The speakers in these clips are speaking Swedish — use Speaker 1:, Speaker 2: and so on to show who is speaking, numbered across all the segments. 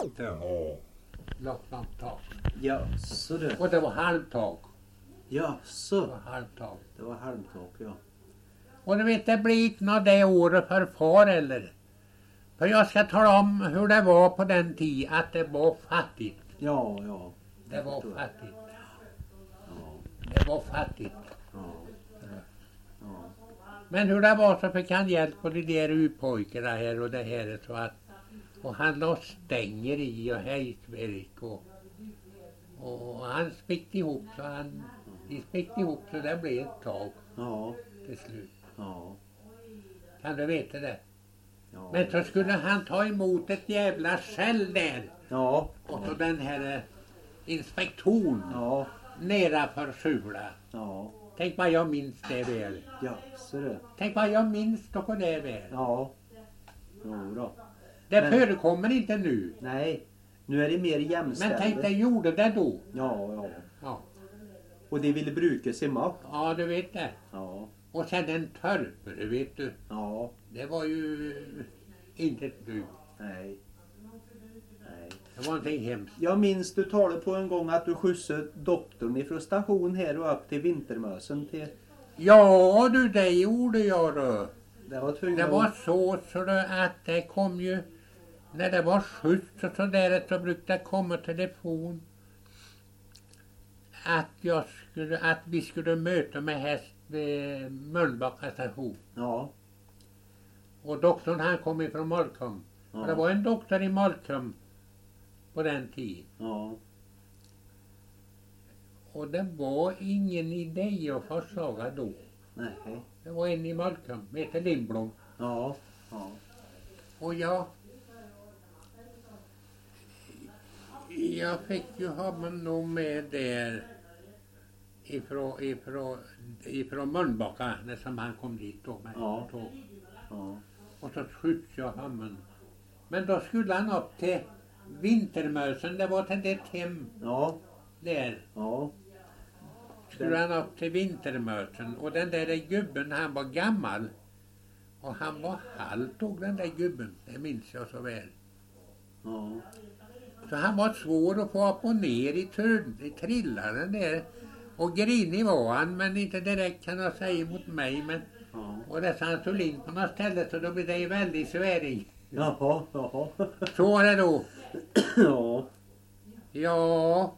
Speaker 1: Jaha.
Speaker 2: Lapplandtak.
Speaker 1: Ja, så det.
Speaker 2: Och det var halvtak.
Speaker 1: Ja,
Speaker 2: Det
Speaker 1: så.
Speaker 2: var halvtak.
Speaker 1: Det var halmtak, ja.
Speaker 2: Och du vet, det blir inte något det året för far eller. För jag ska tala om hur det var på den tiden, att det var fattigt.
Speaker 1: Ja, ja.
Speaker 2: Det var fattigt.
Speaker 1: Ja,
Speaker 2: Det var fattigt.
Speaker 1: ja. Ja.
Speaker 2: Men hur det var så fick han hjälp på de där upojkarna här och det här så att. Och han la stänger i och hejsverk och han spickte ihop så de spickte ihop så det blev ett tag
Speaker 1: Ja,
Speaker 2: till slut.
Speaker 1: ja.
Speaker 2: Kan du veta det?
Speaker 1: Ja.
Speaker 2: Men så skulle han ta emot ett jävla skäll där.
Speaker 1: Ja.
Speaker 2: Och så den här inspektorn
Speaker 1: Ja.
Speaker 2: nedanför Sula.
Speaker 1: Ja.
Speaker 2: Tänk vad jag minns det väl.
Speaker 1: Ja, så det.
Speaker 2: Tänk vad jag minns då på det väl.
Speaker 1: Ja. Jo då.
Speaker 2: Det
Speaker 1: Men-
Speaker 2: förekommer inte nu.
Speaker 1: Nej, nu är det mer jämställt.
Speaker 2: Men tänk det gjorde det då.
Speaker 1: Ja, ja.
Speaker 2: Ja,
Speaker 1: Och de ville bruka sin makt.
Speaker 2: ja du vet det.
Speaker 1: Ja.
Speaker 2: Och sen en törpare vet du.
Speaker 1: Ja.
Speaker 2: Det var ju inte ett dugg.
Speaker 1: Nej. Nej.
Speaker 2: Det var någonting hemskt.
Speaker 1: Jag minns du talade på en gång att du skjutsade doktorn ifrån station här och upp till Vintermösen till...
Speaker 2: Ja du, det gjorde jag då.
Speaker 1: Det var tvungen
Speaker 2: Det var så då att det kom ju, när det var skjuts och så där så brukade det komma telefon att vi skulle möta med häst vid Mölnbacka station.
Speaker 1: Ja.
Speaker 2: Och doktorn han kom ifrån Molkom.
Speaker 1: Ja.
Speaker 2: Och det var en doktor i Molkom på den tiden.
Speaker 1: Ja.
Speaker 2: Och det var ingen idé att förslaga då.
Speaker 1: Nej.
Speaker 2: Det var en i Molkom, heter Lindblom.
Speaker 1: Ja. Ja.
Speaker 2: Och jag fick ju ha mig nog med där ifrån Mölnbacka när som han kom dit då med
Speaker 1: Ja.
Speaker 2: tåg.
Speaker 1: Ja.
Speaker 2: Och så skjuts jag honom. Men då skulle han upp till Vintermösen, det var till det hem
Speaker 1: Ja.
Speaker 2: där.
Speaker 1: Ja.
Speaker 2: Skulle han upp till Vintermösen och den där gubben han var gammal. Och han var halvtog den där gubben, det minns jag så väl.
Speaker 1: Ja.
Speaker 2: Så han var svår att få upp och ner i trillaren där. Och grinig var han, men inte direkt kan jag säga mot mig. Men,
Speaker 1: Ja.
Speaker 2: och det han tog in på något ställe så då blev det ju väldigt sväring.
Speaker 1: Jaha. Jaha.
Speaker 2: Så var det då.
Speaker 1: Ja.
Speaker 2: Ja,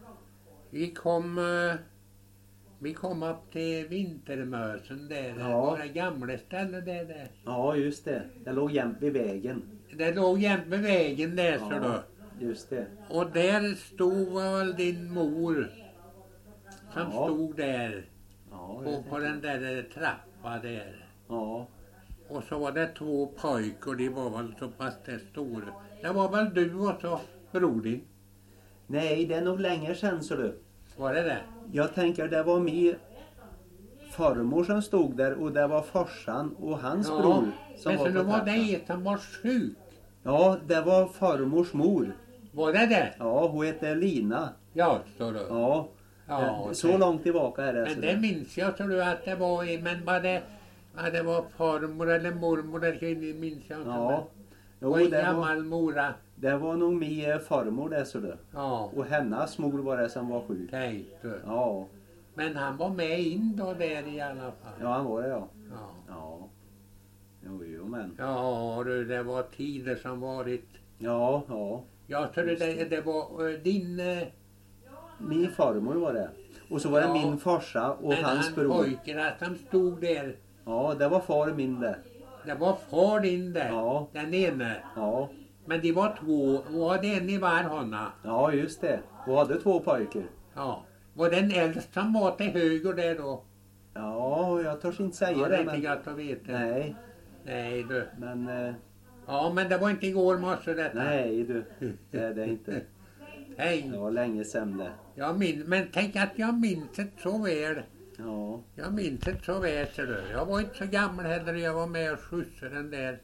Speaker 2: vi kom upp till Vintermösen där.
Speaker 1: Ja.
Speaker 2: Det var det gamla stället där.
Speaker 1: Ja, just det. Det låg jämt vid vägen.
Speaker 2: Det låg jämt med vägen där så då.
Speaker 1: Just det.
Speaker 2: Och där stod väl din mor som
Speaker 1: Ja.
Speaker 2: stod där.
Speaker 1: Ja.
Speaker 2: Och på den där trappan där.
Speaker 1: Ja.
Speaker 2: Och så var det två pojkar, de var väl så pass där stora. Det var väl du och så bror din.
Speaker 1: Nej, det är nog länge sedan så du.
Speaker 2: Var det det?
Speaker 1: Jag tänker det var min farmor som stod där och det var farsan och hans bror som
Speaker 2: men
Speaker 1: var
Speaker 2: så
Speaker 1: på
Speaker 2: det var
Speaker 1: trappan.
Speaker 2: det som var sjuk.
Speaker 1: Ja, det var farmors mor.
Speaker 2: Var det det?
Speaker 1: Ja, hon heter Lina.
Speaker 2: Ja, står det.
Speaker 1: Ja,
Speaker 2: Ja,
Speaker 1: så långt tillbaka är det.
Speaker 2: men
Speaker 1: så
Speaker 2: det minns jag tror du att det var, men vad det var farmor eller mormor, det minns jag inte.
Speaker 1: Ja,
Speaker 2: Men
Speaker 1: jo,
Speaker 2: det var en
Speaker 1: det
Speaker 2: gammal mora.
Speaker 1: det var nog min farmor det så du.
Speaker 2: Ja,
Speaker 1: Och hennes mor var det som var sjuk.
Speaker 2: tänkte.
Speaker 1: Ja,
Speaker 2: Men han var med in då där i alla fall.
Speaker 1: ja han var det ja.
Speaker 2: Ja.
Speaker 1: Ja, jo men.
Speaker 2: Ja, du, det var tider som varit.
Speaker 1: Ja, ja.
Speaker 2: Jag tror det var din...
Speaker 1: Min farmor var det. Och så var det
Speaker 2: Ja,
Speaker 1: min farsa och
Speaker 2: men
Speaker 1: hans
Speaker 2: han
Speaker 1: bror.
Speaker 2: pojkarna som stod där.
Speaker 1: Ja, det var far min det.
Speaker 2: Det var far din där.
Speaker 1: Ja.
Speaker 2: Den ene.
Speaker 1: Ja,
Speaker 2: Men de var två. Var det en i var honna?
Speaker 1: ja just det. Och hade två pojkar.
Speaker 2: Ja. Var den äldst som var till höger där då?
Speaker 1: Ja, jag törs inte säga
Speaker 2: Ja, det är
Speaker 1: det.
Speaker 2: inte gott att veta.
Speaker 1: Nej,
Speaker 2: Nej du.
Speaker 1: men
Speaker 2: Ja, men det var inte igår morse detta.
Speaker 1: nej du. Det är det inte.
Speaker 2: Hej.
Speaker 1: Det var länge sedan det.
Speaker 2: Men tänk att jag minns det så väl.
Speaker 1: Ja,
Speaker 2: Jag minns det så väl, ser du. Jag var inte så gammal heller. Jag var med och skjutsade den där.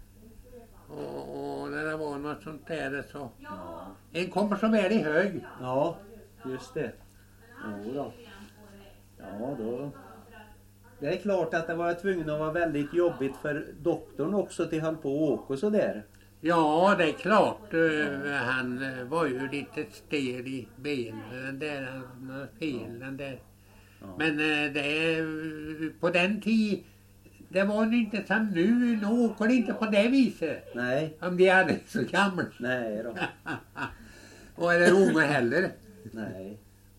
Speaker 2: Och när det var något sånt där så.
Speaker 1: ja.
Speaker 2: En kommer så väl i hög.
Speaker 1: Ja, just det. Jo då. Ja då. Det är klart att det var tvungen att vara väldigt jobbigt för doktorn också till höll på att åka och så där.
Speaker 2: Ja, det är klart. Han var ju lite stel i benen där, han har fel den där.
Speaker 1: Ja.
Speaker 2: Men på den tiden, det var ju inte som nu. Nu åker det inte på det viset.
Speaker 1: Nej.
Speaker 2: Om de hade så gamla.
Speaker 1: Nej då.
Speaker 2: Och eller unga heller.
Speaker 1: Nej.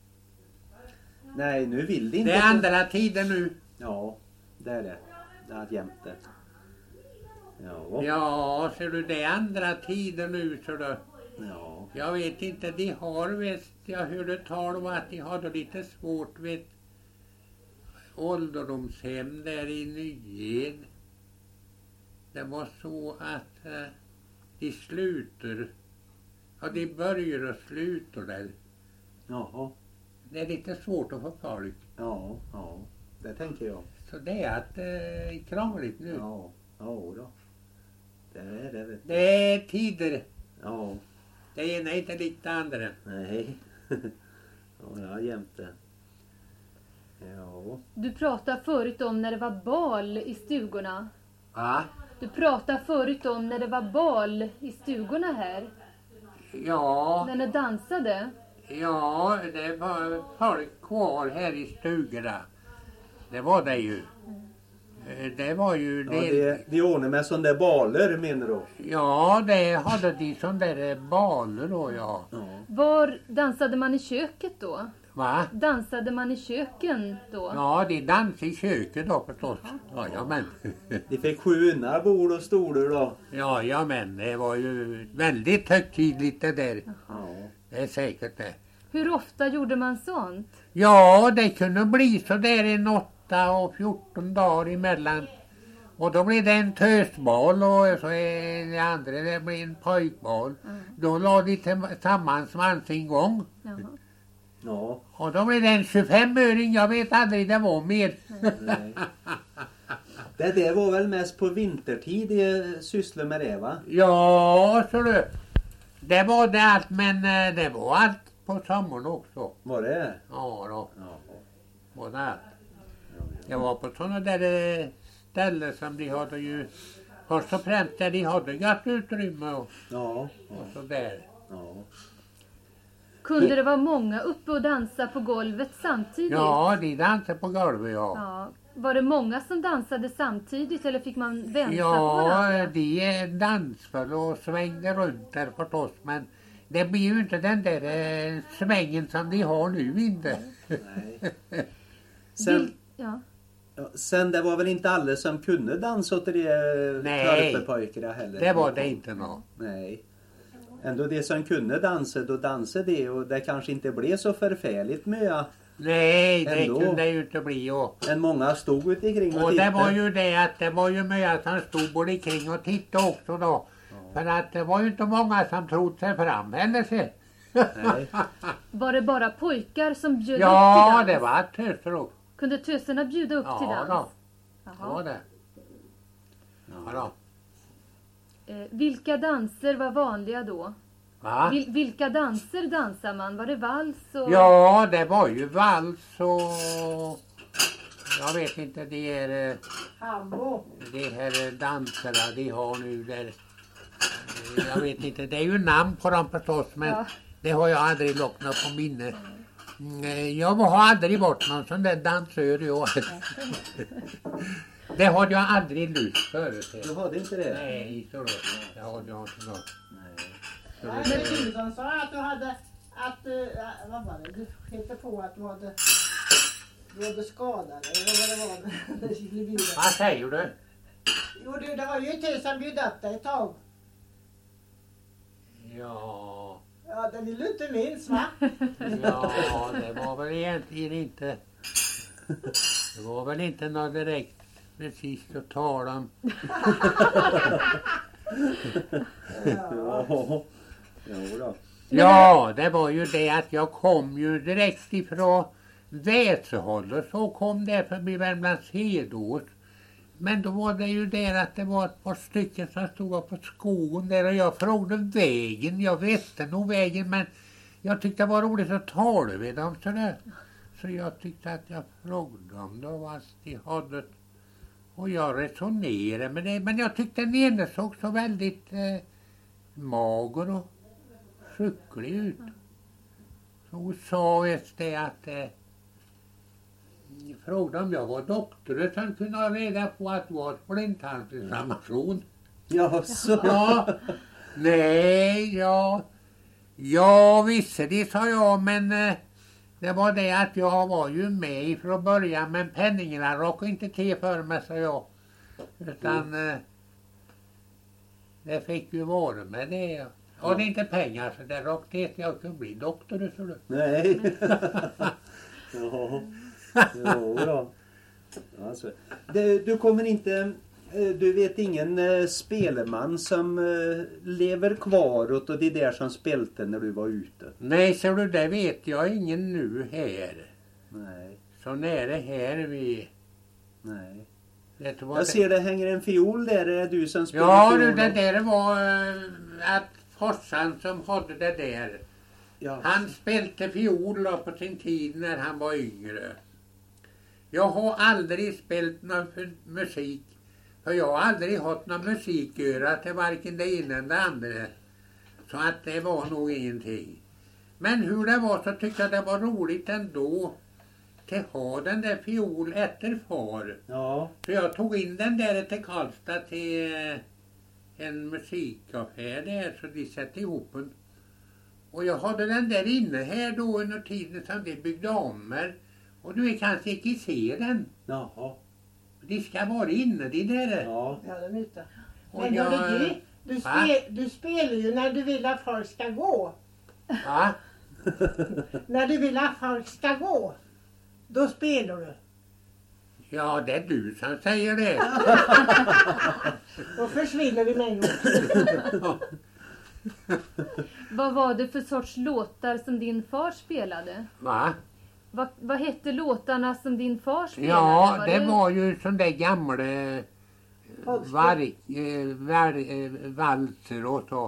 Speaker 1: Nej, nu vill det inte.
Speaker 2: Det är andra tider nu.
Speaker 1: Ja, det är det. Det är jämte. Ja.
Speaker 2: Ja, ser du, det är andra tider nu, så då.
Speaker 1: Ja.
Speaker 2: Jag vet inte, de har visst, jag hörde tal om att de hade lite svårt vid ålderdomshem där i Nyen. Det var så att de slutar, ja, de börjar och slutar där.
Speaker 1: Jaha.
Speaker 2: Det är lite svårt att få folk.
Speaker 1: Ja, ja. Det tänker jag.
Speaker 2: Så det är att krångligt nu.
Speaker 1: Ja, ja då. Det är det, vet du.
Speaker 2: Det är tider.
Speaker 1: Ja.
Speaker 2: Det ena är inte likt det andra.
Speaker 1: Nej. Ja, jämte. Ja.
Speaker 3: Du pratade förut om när det var bal i stugorna.
Speaker 2: Ja.
Speaker 3: Du pratade förut om när det var bal i stugorna här.
Speaker 2: Ja.
Speaker 3: När ni dansade.
Speaker 2: Ja, det var folk kvar här i stugorna. Det var det ju. Det var ju...
Speaker 1: Ja, det ordnar med sån där baler, menar du?
Speaker 2: Ja, det hade de sån där baler då, ja.
Speaker 1: Ja.
Speaker 3: Var dansade man i köket då?
Speaker 2: Va?
Speaker 3: Dansade man i köken då?
Speaker 2: Ja, de dansade i köket då förstås. Ja, men.
Speaker 1: De fick 7 bord och stolar då.
Speaker 2: Ja, men det var ju väldigt högtidligt det där.
Speaker 1: Ja.
Speaker 2: Det är säkert det.
Speaker 3: Hur ofta gjorde man sånt?
Speaker 2: Ja, det kunde bli så där en 8 och 14 dagar emellan. Och då blir det en tösbal och så är det andra, det blir en pojkbal. Då la de tillsammans en gång.
Speaker 3: Jaha.
Speaker 1: Ja.
Speaker 2: Och då blir det en 25-öring, jag vet aldrig det var mer.
Speaker 1: Nej. Det där var väl mest på vintertid de sysslade med det, va?
Speaker 2: Ja, så du. Det var det allt, men det var allt på sommaren också.
Speaker 1: Var det?
Speaker 2: Ja då,
Speaker 1: Ja.
Speaker 2: var det allt. Jag var på sådana där ställen som de hade ju, först och främst där de hade gott utrymme och
Speaker 1: Ja.
Speaker 2: så där.
Speaker 1: Ja.
Speaker 3: Kunde det vara många uppe och dansa på golvet samtidigt?
Speaker 2: Ja, de dansade på golvet, ja.
Speaker 3: Ja. Var det många som dansade samtidigt eller fick man vänta på
Speaker 2: Ja,
Speaker 3: varandra?
Speaker 2: de dansade och svängde runt där förstås, men det blir ju inte den där svängen som de har nu inte.
Speaker 1: Nej. Sen,
Speaker 3: Ja.
Speaker 1: ja, sen det var väl inte alla som kunde dansa åt de
Speaker 2: Nej.
Speaker 1: körpepojkarna heller.
Speaker 2: Det var det inte nå.
Speaker 1: Nej. Ändå det som kunde dansa, då dansade det och det kanske inte blev så förfärligt mycket.
Speaker 2: Nej, det
Speaker 1: Ändå.
Speaker 2: kunde ju inte bli.
Speaker 1: Än många stod ute kring
Speaker 2: Och det
Speaker 1: tittade.
Speaker 2: var ju det att det var ju mycket som stod både kring och tittade också då. För att det var ju inte många som trodde sig fram heller se.
Speaker 1: Nej.
Speaker 3: Var det bara pojkar som bjöd upp
Speaker 2: Ja,
Speaker 3: till dans?
Speaker 2: det var töser också.
Speaker 3: Kunde töserna bjuda upp till
Speaker 2: Ja
Speaker 3: dans?
Speaker 2: då, det
Speaker 3: Jaha.
Speaker 2: var det. Ja då.
Speaker 3: Vilka danser var vanliga då?
Speaker 2: Va?
Speaker 3: Vilka danser dansar man? Var det vals och...
Speaker 2: Ja, det var ju vals och jag vet inte, de här danserna de har nu där. Jag vet inte, det är ju namn på dem förstås, men
Speaker 3: Ja.
Speaker 2: det har jag aldrig locknat på minne. Jag har aldrig varit någon sån där dansör i år. Det har jag aldrig lyft förut.
Speaker 1: Du hade inte det?
Speaker 2: Nej, så då. Det har jag inte något.
Speaker 1: Nej.
Speaker 4: Nej, men Turesson sa att du hade, vad var det, du hittade på att du hade skadade, eller vad det var. Det skulle bjuda.
Speaker 2: Vad säger du?
Speaker 4: Jo, det var ju inte som bjöd upp dig ett tag.
Speaker 2: Ja,
Speaker 4: Ja, det vill du inte minns, va?
Speaker 2: ja, det var väl egentligen inte. Det var väl inte något direkt precis att tala om.
Speaker 1: Ja. Jo då.
Speaker 2: Ja, det var ju det att jag kom ju direkt ifrån Väsehållet, så kom det förbi Värmlands Hedås. Men då var det ju där att det var ett par stycken som stod på skogen där och jag frågade vägen. Jag visste nog vägen, men jag tyckte det var roligt att tala med dem sådär. Så jag tyckte att jag frågade dem då vad de hade. Och jag resonerade med det, men jag tyckte den ene såg så väldigt mager och sjuklig ut. Så hon sa just det att frågade om jag var doktor så han kunde ha reda på att det var blindtarmsinflammation.
Speaker 1: Jaså?
Speaker 2: Ja, nej, ja visst det sa jag, men det var det att jag var ju med från början, men penningarna råkade inte till för mig, sa jag. Utan det fick ju vara med det. Och det är inte pengar så det råkade till att jag kunde bli doktor, så du.
Speaker 1: Nej. Ja. Jo då. Alltså, du kommer inte... Du vet ingen speleman som lever kvar åt och det där som spelte när du var ute?
Speaker 2: Nej, så du, det vet jag ingen nu här.
Speaker 1: Nej.
Speaker 2: Så nära här vi...
Speaker 1: Nej.
Speaker 2: Det var
Speaker 1: Jag ser det hänger en fiol där, är det du som spelar
Speaker 2: ja,
Speaker 1: fiol?
Speaker 2: du, det där var att farsan som hade det där.
Speaker 1: Ja.
Speaker 2: Han spelade fiol då på sin tid när han var yngre. Jag har aldrig spelat någon musik. För jag har aldrig haft någon musiköra till varken det ena eller det andra. Så att det var nog ingenting. Men hur det var så tyckte jag det var roligt ändå. Till att ha den där fiol efter far.
Speaker 1: Ja.
Speaker 2: Så jag tog in den där till Karlstad till en musikaffär där. Så de satte ihop den. Och jag hade den där inne här då under tiden som de byggde om här. Och du kanske inte se den.
Speaker 1: Jaha.
Speaker 2: De ska vara inne, de där.
Speaker 1: Ja.
Speaker 4: Ja, den är ute.
Speaker 2: Och
Speaker 4: Men
Speaker 2: jag-
Speaker 4: du spelar ju när du vill att folk ska gå.
Speaker 2: Va?
Speaker 4: När du vill att folk ska gå. Då spelar du.
Speaker 2: Ja, det är du som säger det.
Speaker 4: Då försvinner du med en gång.
Speaker 3: Vad var det för sorts låtar som din far spelade?
Speaker 2: Va?
Speaker 3: Vad hette låtarna som din far spelade?
Speaker 2: Ja, det var ju sån där gamla valser och så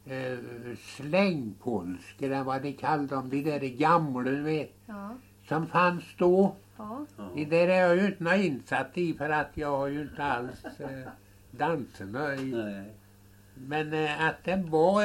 Speaker 2: slängpolskor, eller vad de kallade dem, de där gamla, du vet,
Speaker 3: Ja,
Speaker 2: som fanns då.
Speaker 3: ja.
Speaker 2: Det där är jag ju inte insatt i för att jag har ju inte alls danserna i.
Speaker 1: Nej.
Speaker 2: Men att det var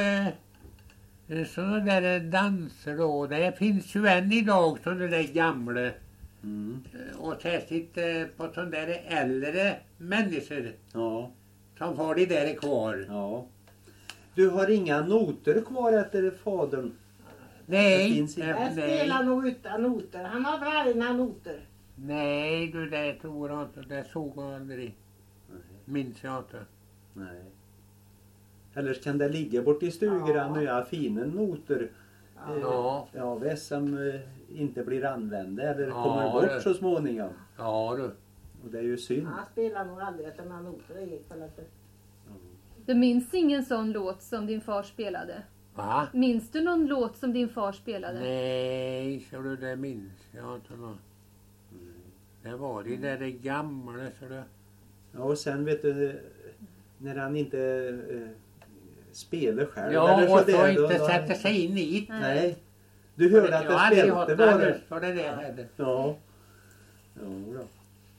Speaker 2: sådana där danser då. Det finns ju än idag sådana där gamla.
Speaker 1: Mm.
Speaker 2: Och särskilt på sådana där äldre människor
Speaker 1: Ja.
Speaker 2: som har det där kvar.
Speaker 1: Ja. Du har inga noter kvar efter fadern? Det
Speaker 2: Nej,
Speaker 1: finns inte.
Speaker 4: Jag spelar nog utan noter. Han har brallorna noter.
Speaker 2: nej du, det tror jag inte. Det såg jag aldrig. Minns jag inte.
Speaker 1: Nej. Eller kan det ligga bort i stugan nya fina noter?
Speaker 2: Ja,
Speaker 1: Ja, väst som inte blir använda eller
Speaker 2: Ja,
Speaker 1: kommer bort
Speaker 2: det-
Speaker 1: så småningom.
Speaker 2: ja du.
Speaker 1: Och det är ju synd.
Speaker 4: Han spelar nog aldrig utan några noter. Det gick väl inte.
Speaker 3: Du minns ingen sån låt som din far spelade?
Speaker 2: Va?
Speaker 3: Minns du någon låt som din far spelade?
Speaker 2: Nej, så du, det minns jag inte något. Det var det där gamla, så du.
Speaker 1: Ja, och sen vet du, när han inte spelar själv.
Speaker 2: Ja,
Speaker 1: eller
Speaker 2: och
Speaker 1: så
Speaker 2: så
Speaker 1: där,
Speaker 2: inte
Speaker 1: då-
Speaker 2: sätter sig in i det.
Speaker 1: Nej. Du hörde att
Speaker 2: Jag har aldrig
Speaker 1: det
Speaker 2: haft
Speaker 1: spelte
Speaker 2: någon
Speaker 1: bara.
Speaker 2: lust för det där heller.
Speaker 1: Ja. Jo då.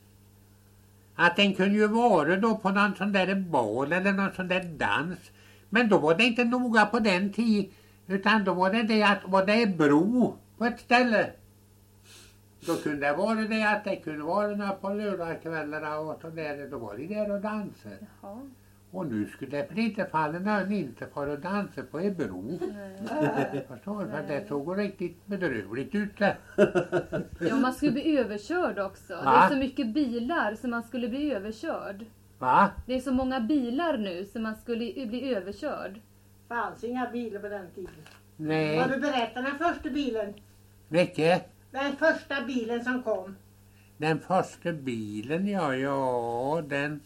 Speaker 2: Att den kunde ju vara då på någon sån där bal eller någon sån där dans. Men då var det inte noga på den tiden. Utan då var det att var det bro på ett ställe. Då kunde det vara det att det kunde vara några på lördagskvällarna och så där. Då var det där och dansade.
Speaker 3: Jaha.
Speaker 2: Och nu skulle det inte falla någon inte för att dansa på en bro. Förstår du? För det såg riktigt bedrövligt ut det.
Speaker 3: Ja, man skulle bli överkörd också. Det
Speaker 2: Va?
Speaker 3: är så mycket bilar så man skulle bli överkörd.
Speaker 2: Va?
Speaker 3: Det är så många bilar nu så man skulle bli överkörd.
Speaker 4: Fanns inga bilar på den tiden. Har
Speaker 2: Nej.
Speaker 4: du berättat den första bilen?
Speaker 2: Vilket?
Speaker 4: Den första bilen som kom.
Speaker 2: Den första bilen, ja, den...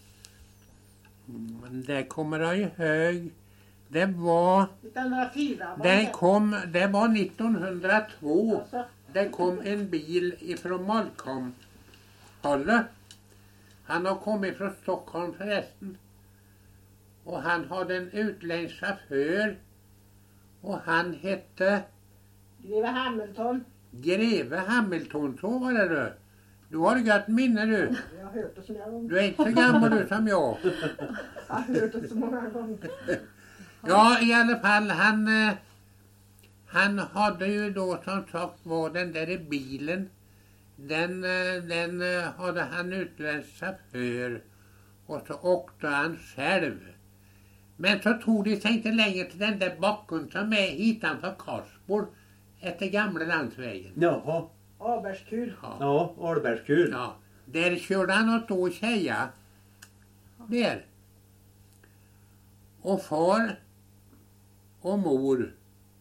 Speaker 2: Det kommer jag ihåg. Det var...
Speaker 4: 1904. var
Speaker 2: Den
Speaker 4: det?
Speaker 2: kom... Det var 1902.
Speaker 4: Alltså,
Speaker 2: Det kom en bil ifrån Malcolm hållet. Han har kommit från Stockholm förresten. Och han hade en utländsk chaufför. Och han hette
Speaker 4: Greve Hamilton.
Speaker 2: Greve Hamilton, så var det du. Du har gott minne du.
Speaker 4: Jag har hört det så många gånger.
Speaker 2: Du är inte så gammal du som jag.
Speaker 4: Jag har hört det så många gånger.
Speaker 2: Ja, i alla fall han hade ju då som sagt var den där i bilen. Den hade han utländsk chaufför och så åkte han själv. Men så tog det sig inte längre till den där backen som är hitanför Karlsborg efter gamla landsvägen.
Speaker 1: Jaha.
Speaker 4: Aberskul.
Speaker 1: Ja, Albertskul.
Speaker 2: Ja, där körde han åt då tjeja. Där. Och far och mor.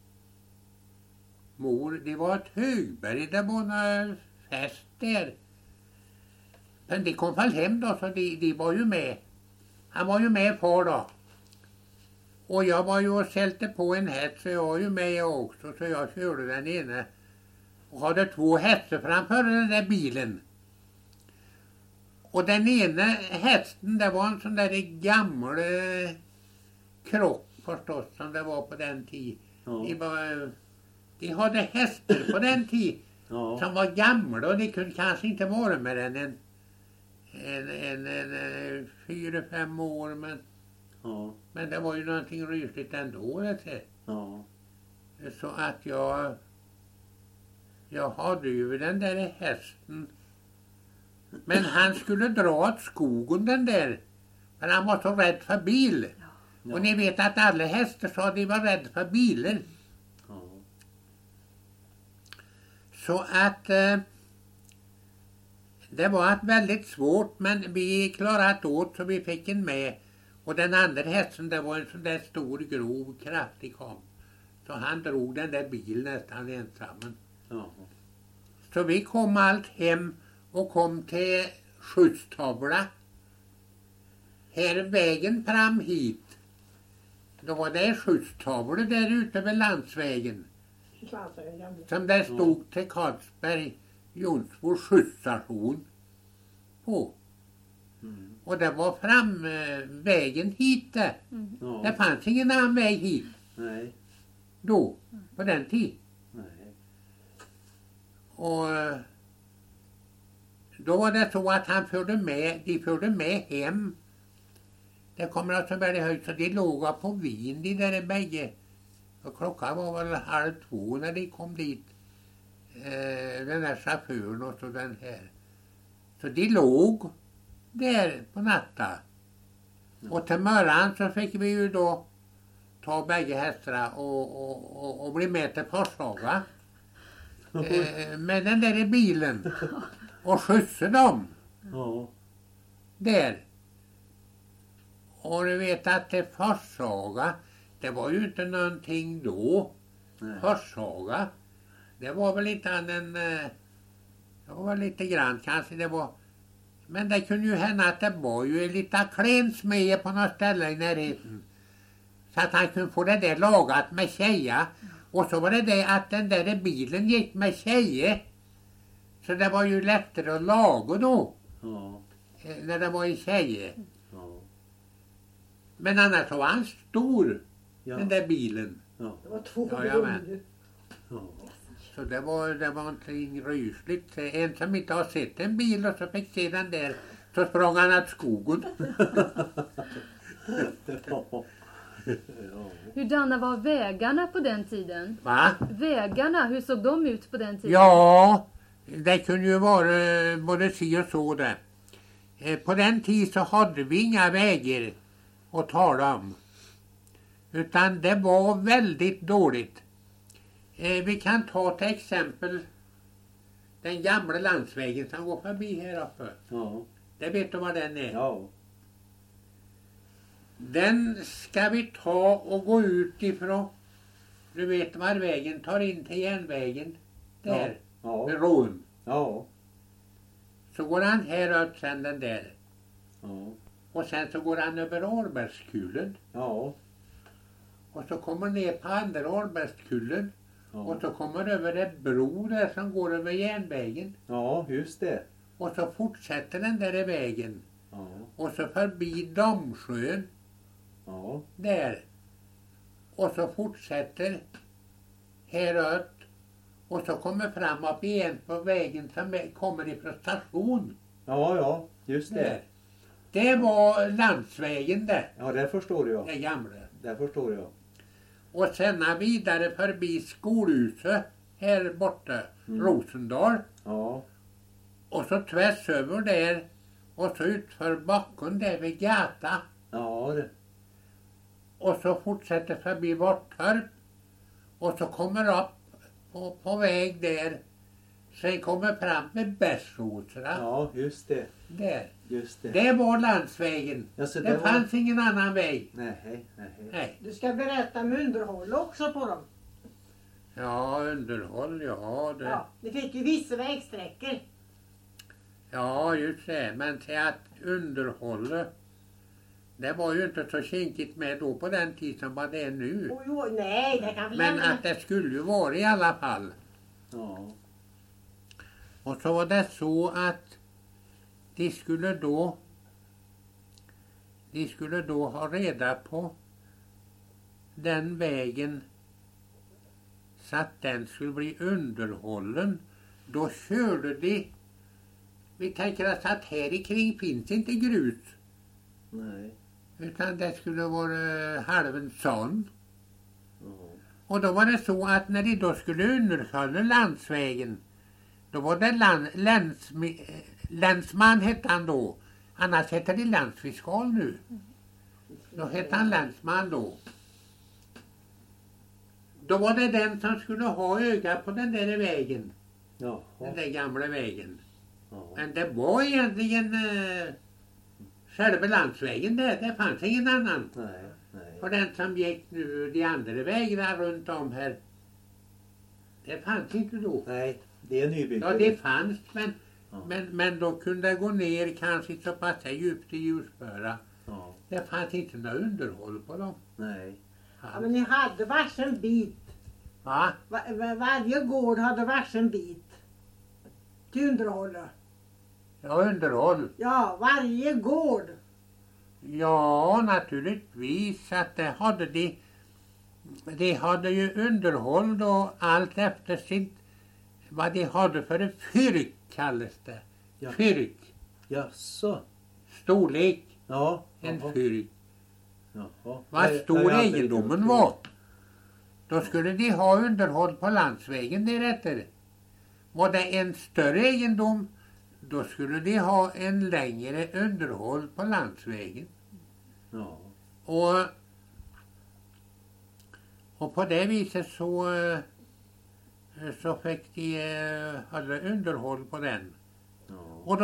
Speaker 2: Mor, det var ett Högberg, det var några fest där. Men det kom väl hem då, så de var ju med. Han var ju med far då. Och jag var ju och sälte på en häst, så jag var ju med också, så jag körde den ena. Och hade 2 hästar framför den där bilen. Och den ena hästen, det var en sån där gammal krock förstås, som det var på den tiden.
Speaker 1: Ja.
Speaker 2: De hade hästar på den tiden som var gamla, och de kunde kanske inte vara med den en 4-5 år, men det var ju någonting rysligt ändå.
Speaker 1: Ja.
Speaker 2: Så att jag hade ju den där hästen. Men han skulle dra åt skogen den där. För han var så rädd för bil. Ja. Och ni vet att alla hästar sa de var rädd för bilen.
Speaker 1: Ja.
Speaker 2: Så att det var ett väldigt svårt, men vi klarade åt så vi fick en med. Och den andra hästen, det var en sån där stor, grov, kraftig kam. Så han drog den där bilen nästan ensam.
Speaker 1: Ja.
Speaker 2: Så vi kom allt hem och kom till skjutstavla. Här är vägen fram hit. Då var det skjutstavla där ute vid landsvägen. Som där stod till Karlsberg Jonsbo skjutstation på.
Speaker 1: Mm.
Speaker 2: Och det var fram vägen hit där.
Speaker 1: Ja.
Speaker 2: Det fanns ingen annan väg hit.
Speaker 1: Nej.
Speaker 2: Då, på den tiden.
Speaker 1: Nej.
Speaker 2: Och då var det så att de förde med hem. Det kommer alltså väldigt högt, så de låg på vin, de där bägge. Och klockan var väl 1:30 när de kom dit. Den där chauffören och så den här. Så de låg där på natta. Och till morgon så fick vi ju då ta bägge hästarna och bli med till Forshaga. Med den där i bilen. Och skjutsa dem.
Speaker 1: Ja.
Speaker 2: Där. Och du vet att det Forshaga, det var ju inte någonting då.
Speaker 1: Nej.
Speaker 2: Forshaga, det var väl inte än det var väl lite grann kanske det var. Men det kunde ju hända att det var ju lite klens med på något ställe i närheten. Så att han kunde få det där lagat med tjejer. Och så var det att den där bilen gick med tjejer. Så det var ju lättare att laga då.
Speaker 1: Ja.
Speaker 2: När det var en tjejer.
Speaker 1: Ja.
Speaker 2: Men annars var han stor,
Speaker 1: Ja.
Speaker 2: den där bilen.
Speaker 1: Ja.
Speaker 4: Det var 2
Speaker 2: Jajamän.
Speaker 1: Ja.
Speaker 2: Så det var någonting rysligt. En som inte har sett en bil och så fick se den där, så sprang han åt skogen.
Speaker 1: Ja.
Speaker 3: Hurdana var vägarna på den tiden?
Speaker 2: Va?
Speaker 3: Vägarna, hur såg de ut på den tiden?
Speaker 2: Ja, det kunde ju vara både si och så där. På den tiden så hade vi inga vägar att tala om. Utan det var väldigt dåligt. Vi kan ta till exempel den gamla landsvägen som går förbi här uppe.
Speaker 1: Ja.
Speaker 2: Det vet du vad den är?
Speaker 1: Ja.
Speaker 2: Den ska vi ta och gå ut ifrån. Du vet var vägen tar in till järnvägen. Där,
Speaker 1: Ja.
Speaker 2: vid Rån.
Speaker 1: Ja.
Speaker 2: Så går han här ut sen den där.
Speaker 1: Ja.
Speaker 2: Och sen så går han över Albergskulen.
Speaker 1: Ja.
Speaker 2: Och så kommer ner på andra Albergskulen. Och
Speaker 1: Ja.
Speaker 2: så kommer över en bro där som går över järnvägen.
Speaker 1: Ja, just det.
Speaker 2: Och så fortsätter den där vägen.
Speaker 1: Ja.
Speaker 2: Och så förbi Damsjön.
Speaker 1: Ja.
Speaker 2: Där. Och så fortsätter häråt. Och så kommer fram upp igen på vägen som kommer ifrån station.
Speaker 1: Ja, just det.
Speaker 2: Där. Det var landsvägen där.
Speaker 1: Ja, det förstår jag.
Speaker 2: Det gamla.
Speaker 1: det förstår jag.
Speaker 2: Och sen vidare förbi skolhuset här borta, Rosendal.
Speaker 1: Ja.
Speaker 2: Och så tvärs över där och så utför backen där vid gata.
Speaker 1: Ja, det.
Speaker 2: Och så fortsätter förbi Vartorp. Och så kommer upp på väg där. Sen kommer fram med Bärsrosorna.
Speaker 1: Ja, just det.
Speaker 2: Där.
Speaker 1: Just det.
Speaker 2: Det var landsvägen.
Speaker 1: Ja, så
Speaker 2: Det fanns ingen annan väg.
Speaker 1: Nej.
Speaker 2: Nej.
Speaker 4: Du ska berätta om underhåll också på dem.
Speaker 2: Ja, underhåll, ja.
Speaker 4: Ja, ni fick ju vissa vägsträckor.
Speaker 2: Ja, just det. Men till att underhålla, det var ju inte så kinkigt med då på den tiden som vad det är nu.
Speaker 4: Oj, nej, det kan vi
Speaker 2: Men
Speaker 4: gärna.
Speaker 2: att det skulle ju vara i alla fall.
Speaker 1: Ja.
Speaker 2: Och så var det så att de skulle då ha reda på den vägen så att den skulle bli underhållen. Då körde de, vi tänker att här i kring finns inte grus.
Speaker 1: Nej.
Speaker 2: Utan det skulle vara halven sån.
Speaker 1: Ja.
Speaker 2: Och då var det så att när de då skulle underhålla landsvägen, då var det länsman hette han då. Annars heter det landsfiskal nu. Då hette han länsman då. Då var det den som skulle ha öga på den där vägen.
Speaker 1: Ja.
Speaker 2: Den där gamla vägen.
Speaker 1: Ja.
Speaker 2: Men det var egentligen själva landsvägen där. Det fanns ingen annan.
Speaker 1: Nej.
Speaker 2: För den som gick nu de andra vägarna runt om här. Det fanns inte då.
Speaker 1: Nej, det är nybyggt.
Speaker 2: Ja, det fanns,
Speaker 1: Ja.
Speaker 2: men då kunde det gå ner kanske så pass djupt i Ljusböra.
Speaker 1: Ja.
Speaker 2: Det fanns inte något underhåll på dem.
Speaker 1: Nej.
Speaker 4: Ja, men ni hade varsin bit.
Speaker 2: Va?
Speaker 4: Varje gård hade varsin bit. Till underhålla.
Speaker 2: Ja, underhåll.
Speaker 4: Ja, varje gård.
Speaker 2: Ja, naturligtvis att det hade de. De hade ju underhåll då allt efter sitt, vad de hade för en fyrk kallas det.
Speaker 1: Ja.
Speaker 2: Fyrk.
Speaker 1: Jaså?
Speaker 2: Storlek.
Speaker 1: Ja.
Speaker 2: En
Speaker 1: Jaha.
Speaker 2: fyrk.
Speaker 1: Jaha.
Speaker 2: Vad
Speaker 1: Nej,
Speaker 2: stor
Speaker 1: jag har aldrig
Speaker 2: egendomen
Speaker 1: gjort.
Speaker 2: var. Då skulle de ha underhåll på landsvägen därefter. Var det en större egendom, då skulle de ha en längre underhåll på landsvägen.
Speaker 1: Ja.
Speaker 2: Och på det viset så fick de hålla underhåll på den.
Speaker 1: Ja.
Speaker 2: Och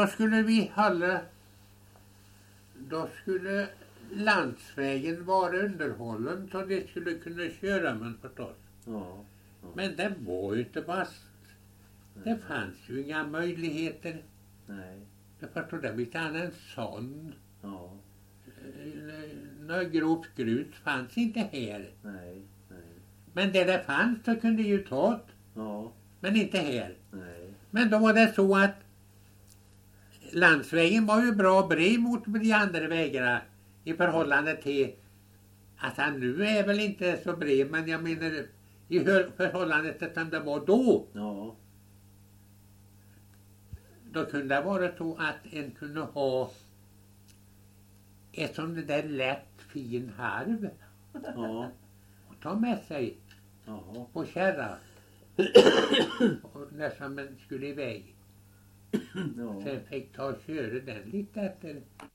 Speaker 2: då skulle landsvägen vara underhållen så de skulle kunna köra men förstås.
Speaker 1: Ja.
Speaker 2: Men det var ju inte fast. Det fanns ju inga möjligheter.
Speaker 1: Nej.
Speaker 2: Jag förstår det inte en sån.
Speaker 1: Ja.
Speaker 2: Några grovt grus fanns inte här.
Speaker 1: Nej.
Speaker 2: Men det fanns så kunde ju ta det.
Speaker 1: Ja.
Speaker 2: Men inte här.
Speaker 1: Nej.
Speaker 2: Men då var det så att landsvägen var ju bra bred mot de andra vägarna i förhållande till att han nu är väl inte så bred, men jag menar i förhållande till som det var då.
Speaker 1: Ja.
Speaker 2: Då kunde det vara så att en kunde ha ett sånt där lätt fin harv
Speaker 1: Ja.
Speaker 2: och ta med sig
Speaker 1: Ja.
Speaker 2: på kärra. Och nästan man skulle iväg.
Speaker 1: Ja.
Speaker 2: Sen fick ta och köra den lite efter